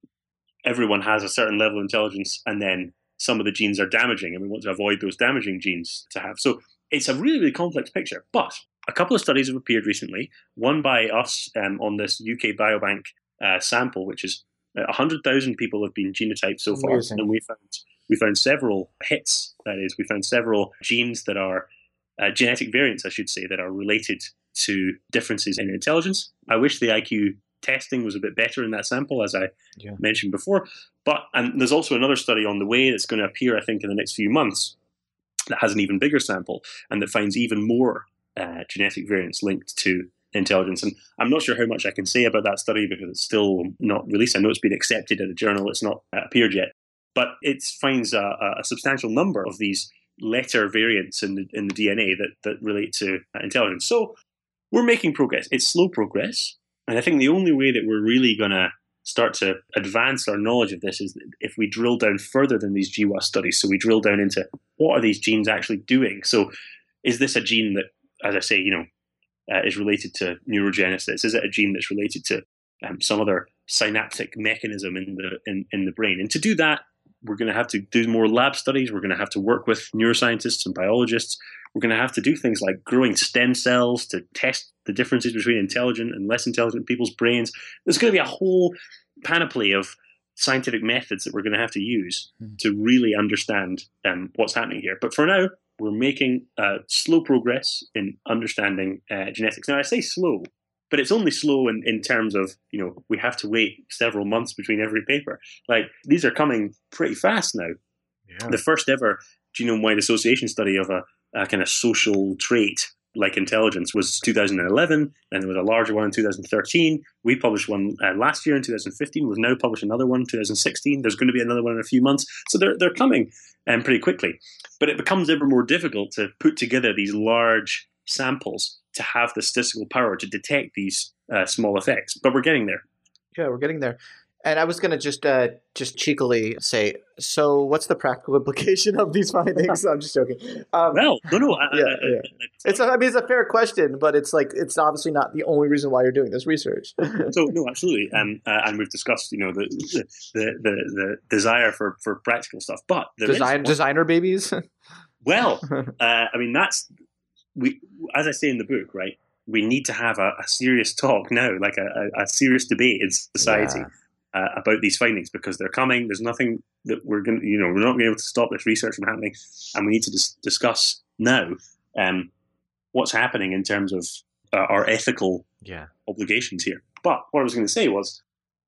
everyone has a certain level of intelligence and then some of the genes are damaging and we want to avoid those damaging genes to have. So it's a really, really complex picture. But a couple of studies have appeared recently, one by us um, on this U K Biobank uh, sample, which is uh, one hundred thousand people have been genotyped so far. Amazing. And we found, we found several hits, that is, we found several genes that are uh, genetic variants, I should say, that are related to differences in intelligence. I wish the I Q testing was a bit better in that sample, as I yeah. mentioned before. But and there's also another study on the way that's going to appear, I think, in the next few months that has an even bigger sample and that finds even more uh, genetic variants linked to intelligence. And I'm not sure how much I can say about that study because it's still not released. I know it's been accepted at a journal. It's not uh, appeared yet. But it finds a, a substantial number of these letter variants in the, in the D N A that, that relate to uh, intelligence. So we're making progress. It's slow progress. And I think the only way that we're really going to start to advance our knowledge of this is if we drill down further than these G W A S studies. So we drill down into what are these genes actually doing? So is this a gene that, as I say, you know, uh, is related to neurogenesis? Is it a gene that's related to um, some other synaptic mechanism in the in, in the brain? And to do that, we're going to have to do more lab studies. We're going to have to work with neuroscientists and biologists. We're going to have to do things like growing stem cells to test the differences between intelligent and less intelligent people's brains. There's going to be a whole panoply of scientific methods that we're going to have to use mm-hmm. to really understand um, what's happening here. But for now, we're making uh, slow progress in understanding uh, genetics. Now, I say slow, but it's only slow in, in terms of, you know, we have to wait several months between every paper. Like, these are coming pretty fast now. Yeah. The first ever genome-wide association study of a, a kind of social trait like intelligence was two thousand eleven, and there was a larger one in two thousand thirteen. We published one uh, last year in two thousand fifteen. We've now published another one in two thousand sixteen. There's going to be another one in a few months. So they're, they're coming um, pretty quickly. But it becomes ever more difficult to put together these large samples to have the statistical power to detect these uh, small effects. But we're getting there. Yeah, we're getting there. And I was going to just uh, just cheekily say, so what's the practical implication of these findings? I'm just joking. Um, well, no, no. I, yeah, I, yeah. It's a, I mean, it's a fair question, but it's like it's obviously not the only reason why you're doing this research. so no, absolutely. Um, uh, and we've discussed, you know, the the the, the desire for, for practical stuff, but Design, designer babies. well, uh, I mean, that's we. As I say in the book, right? We need to have a, a serious talk now, like a, a, a serious debate in society. Yeah. Uh, about these findings, because they're coming. There's nothing that we're going to, you know, we're not going to be able to stop this research from happening, and we need to dis- discuss now um, what's happening in terms of uh, our ethical yeah. obligations here. But what I was going to say was,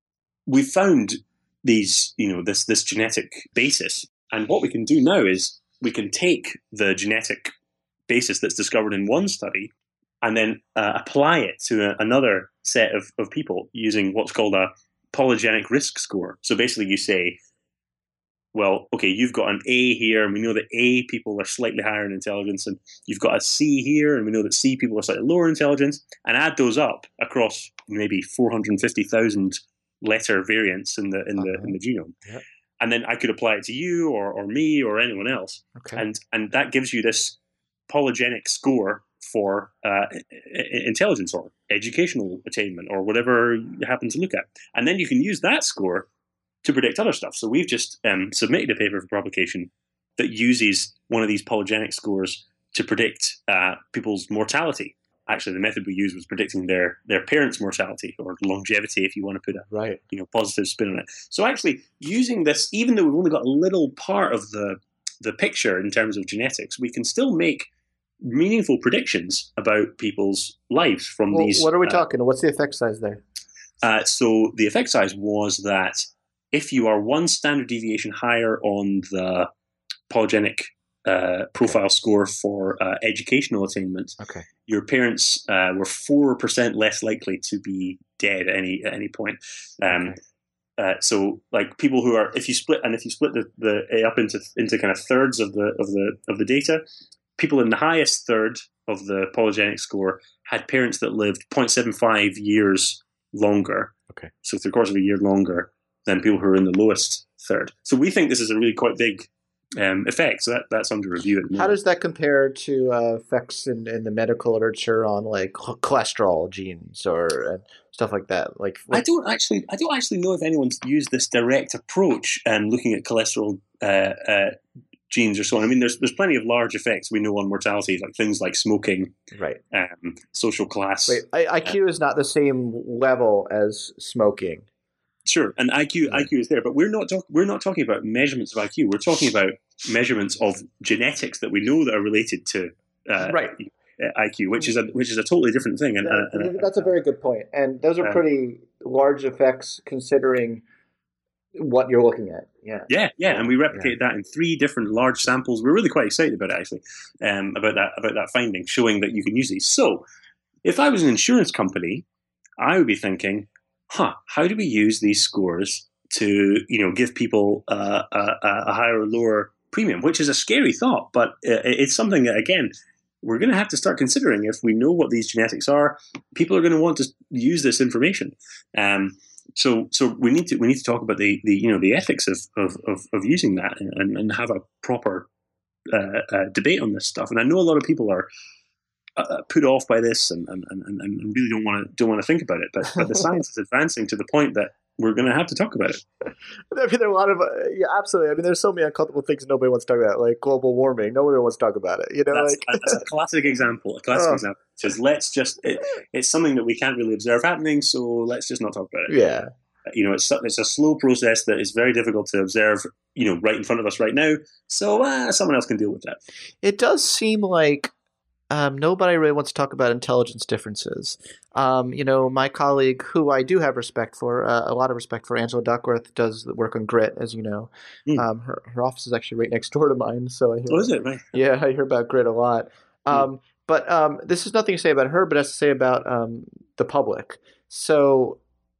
we found these, you know, this this genetic basis, and what we can do now is we can take the genetic basis that's discovered in one study and then uh, apply it to a, another set of, of people using what's called a polygenic risk score. So basically you say, well, okay, you've got an A here, and we know that A people are slightly higher in intelligence, and you've got a C here, and we know that C people are slightly lower in intelligence, and add those up across maybe four hundred fifty thousand letter variants in the in uh-huh. the in the genome. Yep. And then I could apply it to you or, or me or anyone else. Okay. And and that gives you this polygenic score for uh, intelligence or educational attainment or whatever you happen to look at. And then you can use that score to predict other stuff. So we've just um, submitted a paper for publication that uses one of these polygenic scores to predict uh, people's mortality. Actually, the method we used was predicting their, their parents' mortality or longevity, if you want to put a right. you know positive spin on it. So actually, using this, even though we've only got a little part of the the picture in terms of genetics, we can still make meaningful predictions about people's lives from well, these. What are we uh, talking? What's the effect size there? Uh, so the effect size was that if you are one standard deviation higher on the polygenic uh, profile okay. score for uh, educational attainment, okay. your parents uh, were four percent less likely to be dead at any at any point. Um, okay. uh, so, like people who are, if you split and if you split the, the up into into kind of thirds of the of the of the data, people in the highest third of the polygenic score had parents that lived zero point seven five years longer. Okay. So three quarters of a year longer than people who are in the lowest third. So we think this is a really quite big um, effect. So that, that's under review at the moment. How does that compare to uh, effects in, in the medical literature on like cholesterol genes or uh, stuff like that? Like, I don't actually, I don't actually know if anyone's used this direct approach and um, looking at cholesterol uh, uh, genes or so on. I mean, there's there's plenty of large effects we know on mortality, like things like smoking, right? Um, social class. Wait, I Q uh, is not the same level as smoking. Sure, and I Q yeah. I Q is there, but we're not talk, we're not talking about measurements of I Q. We're talking about measurements of genetics that we know that are related to uh, right. I Q, which is a which is a totally different thing. And, yeah, and, and that's a very good point, and those are uh, pretty large effects considering what you're looking at. Yeah, yeah, yeah, and we replicated yeah. that in three different large samples. We're really quite excited about it, actually, um, about that about that finding, showing that you can use these. So, if I was an insurance company, I would be thinking, huh, how do we use these scores to, you know, give people uh, a, a higher or lower premium, which is a scary thought, but it's something that, again, we're going to have to start considering. If we know what these genetics are, people are going to want to use this information. Um, so, so we need to we need to talk about the, the you know the ethics of of, of, of using that and, and have a proper uh, uh, debate on this stuff. And I know a lot of people are Uh, put off by this and, and, and, and really don't want to don't want to think about it, but but the science is advancing to the point that we're going to have to talk about it. I mean, there are a lot of uh, yeah, absolutely. I mean, there's so many uncomfortable things nobody wants to talk about, like global warming. Nobody wants to talk about it. You know, that's, like that's a classic example. A classic oh. example. Says let's just it, it's something that we can't really observe happening, so let's just not talk about it. Yeah, you know, it's it's a slow process that is very difficult to observe. You know, right in front of us right now. So uh, someone else can deal with that. It does seem like. Um, nobody really wants to talk about intelligence differences. Um, you know, my colleague, who I do have respect for, uh, a lot of respect for, Angela Duckworth, does the work on grit, as you know. Mm. Um, her her office is actually right next door to mine, so I hear. Oh, is it right? Yeah, I hear about grit a lot. Um, mm. But um, this is nothing to say about her, but it has to say about um, the public. So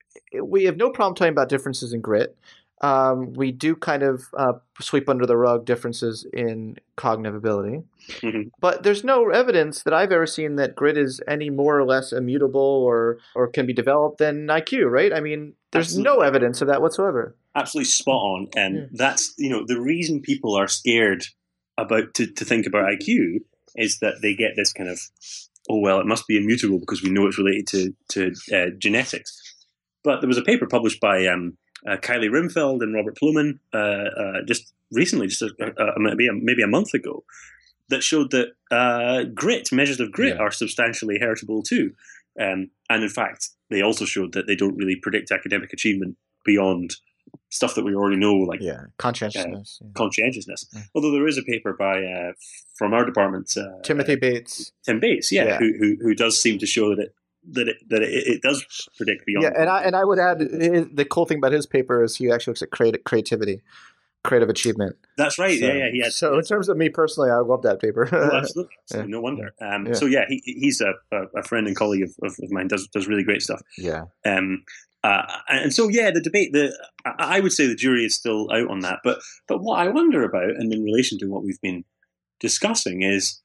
we have no problem talking about differences in grit. Um, we do kind of uh, sweep under the rug differences in cognitive ability. Mm-hmm. But there's no evidence that I've ever seen that grit is any more or less immutable or, or can be developed than I Q, right? I mean, there's Absolutely. no evidence of that whatsoever. Absolutely spot on. And yeah. that's, you know, the reason people are scared about to, to think about I Q is that they get this kind of, oh, well, it must be immutable because we know it's related to, to uh, genetics. But there was a paper published by um, Uh, Kylie Rimfeld and Robert Plomin uh, uh, just recently, just a, a, maybe, a, maybe a month ago, that showed that uh, grit, measures of grit yeah. are substantially heritable too. Um, and in fact, they also showed that they don't really predict academic achievement beyond stuff that we already know, like yeah, conscientiousness. Uh, yeah. Conscientiousness. Yeah. Although there is a paper by uh, from our department, uh, Timothy Bates. Tim Bates, yeah, yeah. Who, who who does seem to show that it that it that it, it does predict beyond. Yeah, and I and I would add the cool thing about his paper is he actually looks at creative creativity, creative achievement. That's right. So, yeah, yeah. He had, so in terms of me personally, I love that paper. Oh, absolutely. absolutely. Yeah. No wonder. Um, yeah. So yeah, he he's a, a friend and colleague of, of, of mine. Does does really great stuff. Yeah. Um. Uh, and so yeah, the debate. The I would say the jury is still out on that. But but what I wonder about, and in relation to what we've been discussing, is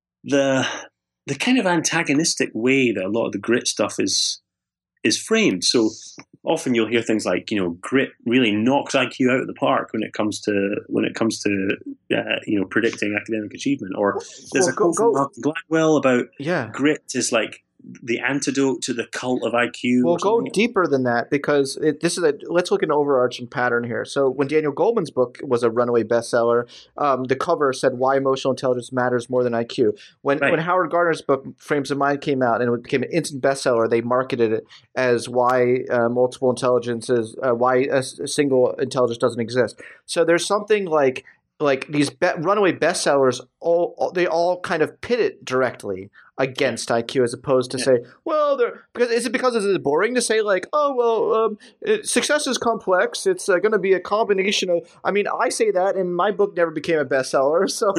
the the kind of antagonistic way that a lot of the grit stuff is is framed. So often you'll hear things like, you know, grit really knocks I Q out of the park when it comes to when it comes to uh, you know predicting academic achievement. Or there's Well, a quote go- from go- Malcolm Gladwell about Yeah. grit is like the antidote to the cult of I Q. We'll or go something. deeper than that because it, this is a. Let's look at an overarching pattern here. So when Daniel Goleman's book was a runaway bestseller, um, the cover said why emotional intelligence matters more than I Q. When Right. when Howard Gardner's book Frames of Mind came out and it became an instant bestseller, they marketed it as why uh, multiple intelligence is uh, why a, s- a single intelligence doesn't exist. So there's something like like these be- runaway bestsellers all, all they all kind of pit it directly against I Q as opposed to Yeah. say, well, they're because is it because it's boring to say like, oh well, um, it, success is complex. It's uh, going to be a combination of. I mean, I say that, and my book never became a bestseller. So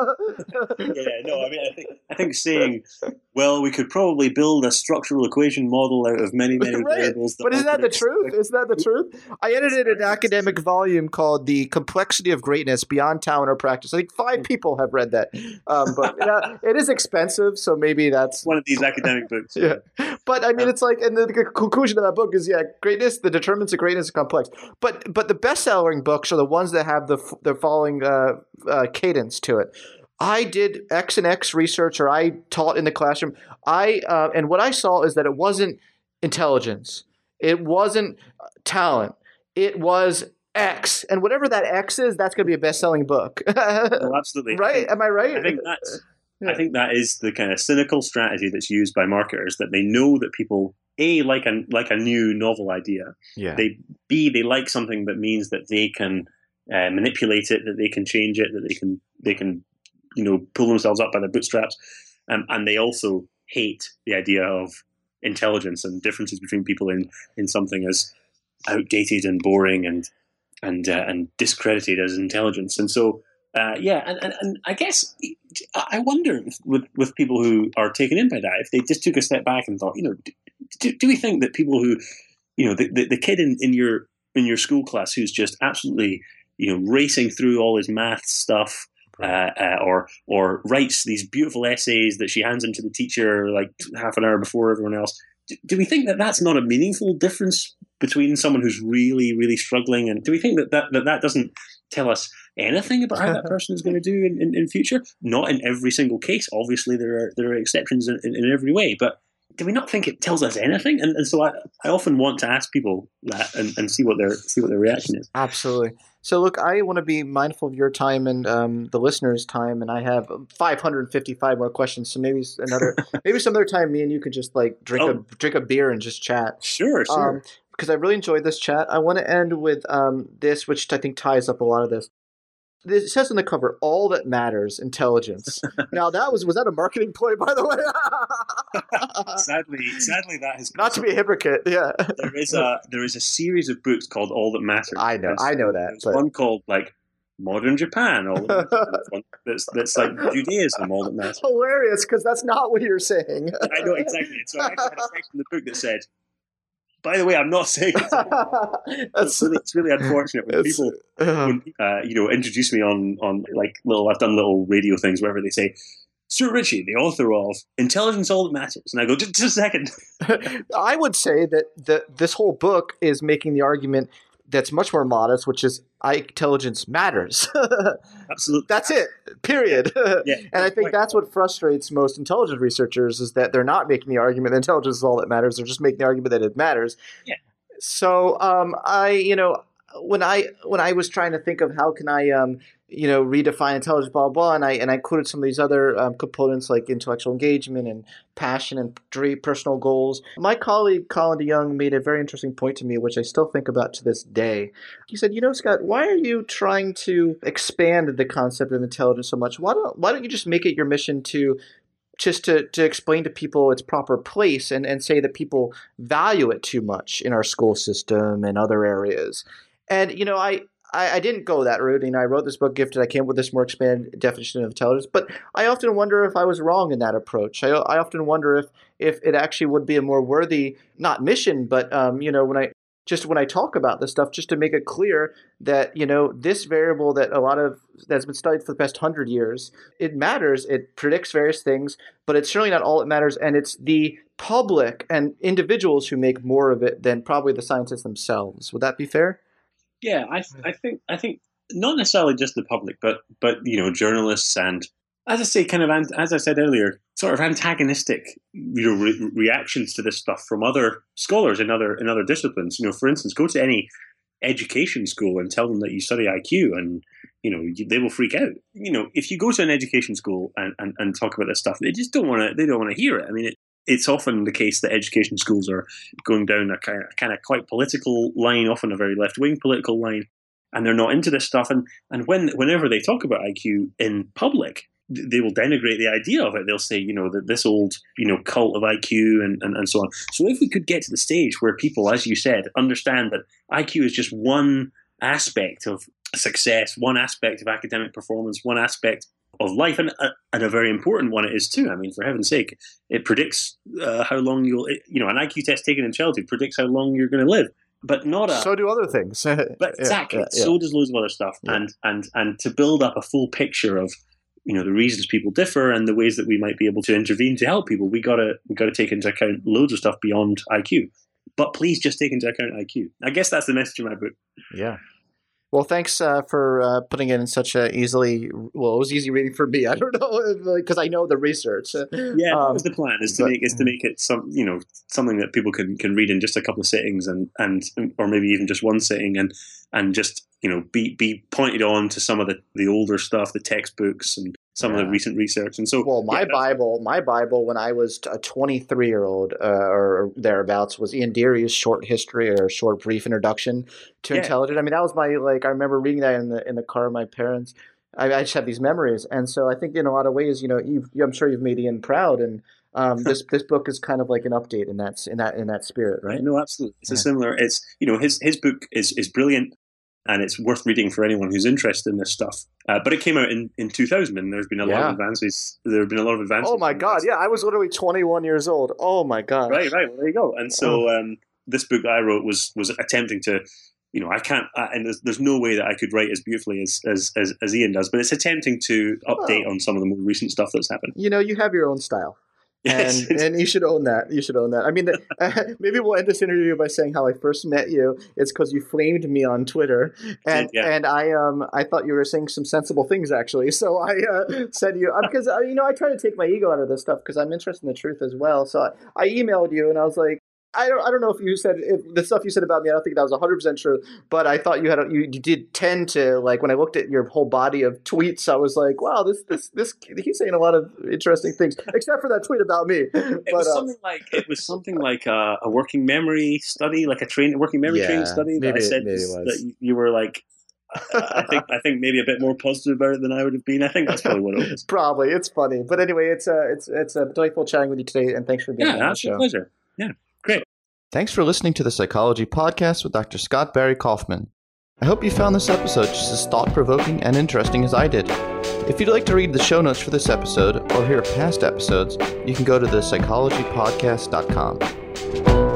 Yeah, no, I mean, I think I think saying, well, we could probably build a structural equation model out of many, many Right. variables. But isn't that the predicts- truth? Isn't that the truth? I edited an academic volume called "The Complexity of Greatness Beyond Talent or Practice." I think five people have read that, um, but uh, it is expensive, so maybe that's One of these academic books. yeah. But I mean, Um, it's like, and the, the conclusion of that book is, yeah, greatness, the determinants of greatness are complex. But but the best-selling books are the ones that have the f- the following uh, uh, cadence to it. I did X and X research, or I taught in the classroom. I uh, and what I saw is that it wasn't intelligence, it wasn't talent, it was X, and whatever that X is, that's going to be a best-selling book, Oh, absolutely. I right? think- Am I right? I think that's. Yeah. I think that is the kind of cynical strategy that's used by marketers, that they know that people a like a like a new novel idea. yeah. They b they like something that means that they can uh, manipulate it, that they can change it, that they can they can you know pull themselves up by their bootstraps, um, and they also hate the idea of intelligence and differences between people in in something as outdated and boring and and uh, and discredited as intelligence. And so. Uh, yeah, and, and, and I guess I wonder if, with with people who are taken in by that, if they just took a step back and thought, you know, do, do we think that people who, you know, the, the, the kid in, in your in your school class who's just absolutely, you know, racing through all his math stuff, uh, uh, or or writes these beautiful essays that she hands into the teacher like half an hour before everyone else, do, do we think that that's not a meaningful difference between someone who's really really struggling, and do we think that that that, that doesn't tell us anything about how that person is going to do in, in, in future? Not in every single case. Obviously, there are there are exceptions in, in, in every way. But do we not think it tells us anything? And, and so I, I often want to ask people that and, and see what their see what their reaction is. Absolutely. So, look, I want to be mindful of your time and um, the listeners' time, and I have five hundred fifty-five more questions. So maybe another, maybe some other time, me and you could just like drink Oh. a drink a beer and just chat. Sure, sure. Um, because I really enjoyed this chat. I want to end with um, this, which I think ties up a lot of this. It says on the cover, "All that matters, intelligence." Now, that was was that a marketing ploy, by the way? sadly, sadly, that has Not to be a hypocrite, yeah. there is a there is a series of books called All That Matters. I know, There's- I know that, There's but- one called like Modern Japan. All that matters. There's one that's that's like Judaism. All that matters. Hilarious, because that's not what you're saying. I know exactly. So I actually had a section in the book that said, "By the way, I'm not saying it's, That's it's, really, it's really unfortunate when it's- people uh, when, uh, you know introduce me on on like little I've done little radio things wherever they say." Stuart Ritchie, the author of Intelligence All That Matters. And I go, just, just a second. I would say that the, this whole book is making the argument that's much more modest, which is intelligence matters. Absolutely. That's it, period. Yeah, and I good think point. that's what frustrates most intelligence researchers is that they're not making the argument that intelligence is all that matters. They're just making the argument that it matters. Yeah. So um, I, you know, when I when I was trying to think of how can I, um, you know, redefine intelligence, blah, blah, blah, and I and I included some of these other um, components like intellectual engagement and passion and dream, personal goals. My colleague Colin DeYoung made a very interesting point to me, which I still think about to this day. He said, "You know, Scott, why are you trying to expand the concept of intelligence so much? Why don't why don't you just make it your mission to just to, to explain to people its proper place and, and say that people value it too much in our school system and other areas?" And, you know, I, I, I didn't go that route. You know, I wrote this book, Gifted. I came up with this more expanded definition of intelligence. But I often wonder if I was wrong in that approach. I, I often wonder if, if it actually would be a more worthy, not mission, but, um, you know, when I just when I talk about this stuff, just to make it clear that, you know, this variable that a lot of that's been studied for the past hundred years, it matters. It predicts various things, but it's certainly not all that matters. And it's the public and individuals who make more of it than probably the scientists themselves. Would that be fair? Yeah, I, I think I think not necessarily just the public, but but you know, journalists and, as I say, kind of as I said earlier, sort of antagonistic, you know, re- reactions to this stuff from other scholars in other in other disciplines. You know, for instance, go to any education school and tell them that you study I Q, and you know they will freak out. You know, if you go to an education school and, and, and talk about this stuff, they just don't want to. They don't want to hear it. I mean, it, it's often the case that education schools are going down a kind of, kind of quite political line, often a very left-wing political line, and they're not into this stuff. And and when whenever they talk about I Q in public, they will denigrate the idea of it. They'll say, you know, that this old, you know, cult of I Q and, and, and so on. So if we could get to the stage where people, as you said, understand that I Q is just one aspect of success, one aspect of academic performance, one aspect of life, and a, and a very important one it is too. I mean, for heaven's sake, it predicts uh, how long you'll, it, you know, an I Q test taken in childhood predicts how long you're going to live. But not a. So do other things. But exactly, yeah, yeah, yeah. So does loads of other stuff, yeah. and and and to build up a full picture of, you know, the reasons people differ and the ways that we might be able to intervene to help people, we gotta we gotta take into account loads of stuff beyond I Q. But please just take into account I Q. I guess that's the message of my book. Yeah. Well, thanks uh, for uh, putting it in such a easily. Well, it was easy reading for me. I don't know because I know the research. Yeah, that um, was the plan. Is to but, make is to make it some, you know, something that people can, can read in just a couple of sittings, and, and or maybe even just one sitting, and and just, you know, be be pointed on to some of the, the older stuff, the textbooks, and some yeah. of the recent research. And so, well, my yeah, Bible, my Bible, when I was a twenty-three year old uh, or thereabouts, was Ian Deary's short history or short brief introduction to yeah. intelligence. I mean, that was my, like, I remember reading that in the in the car of my parents. I, I just have these memories, and so I think in a lot of ways, you know, you've, I'm sure you've made Ian proud, and um, this this book is kind of like an update in that in that in that spirit, right? No, absolutely. It's yeah. a similar. It's, you know, his his book is is brilliant. And it's worth reading for anyone who's interested in this stuff. Uh, but it came out in, in two thousand, and there's been a yeah. lot of advances. There have been a lot of advances. Oh my God! Yeah, I was literally twenty-one years old. Oh my God! Right, right. Well, there you go. And so um, this book that I wrote was was attempting to, you know, I can't, I, and there's, there's no way that I could write as beautifully as as as, as Ian does. But it's attempting to update oh. on some of the more recent stuff that's happened. You know, you have your own style. And and you should own that. You should own that. I mean, the, uh, maybe we'll end this interview by saying how I first met you. It's because you flamed me on Twitter, and yeah. and I um I thought you were saying some sensible things actually. So I uh, said you because uh, you know I try to take my ego out of this stuff because I'm interested in the truth as well. So I, I emailed you and I was like, I don't, I don't know if you said if the stuff you said about me. I don't think that was one hundred percent true, but I thought you had a, you, you did tend to, like, when I looked at your whole body of tweets, I was like, wow, this this this he's saying a lot of interesting things, except for that tweet about me. It but, was uh, something like it was something like a, a working memory study, like a train working memory yeah, training study. That maybe, I said maybe it was. that you were like. I think I think maybe a bit more positive about it than I would have been. I think that's probably what it was. Probably, it's funny, but anyway, it's a it's it's a delightful chatting with you today, and thanks for being yeah, on the that's show. a pleasure. Yeah, great. Thanks for listening to the Psychology Podcast with Doctor Scott Barry Kaufman. I hope you found this episode just as thought-provoking and interesting as I did. If you'd like to read the show notes for this episode or hear past episodes, you can go to the psychology podcast dot com.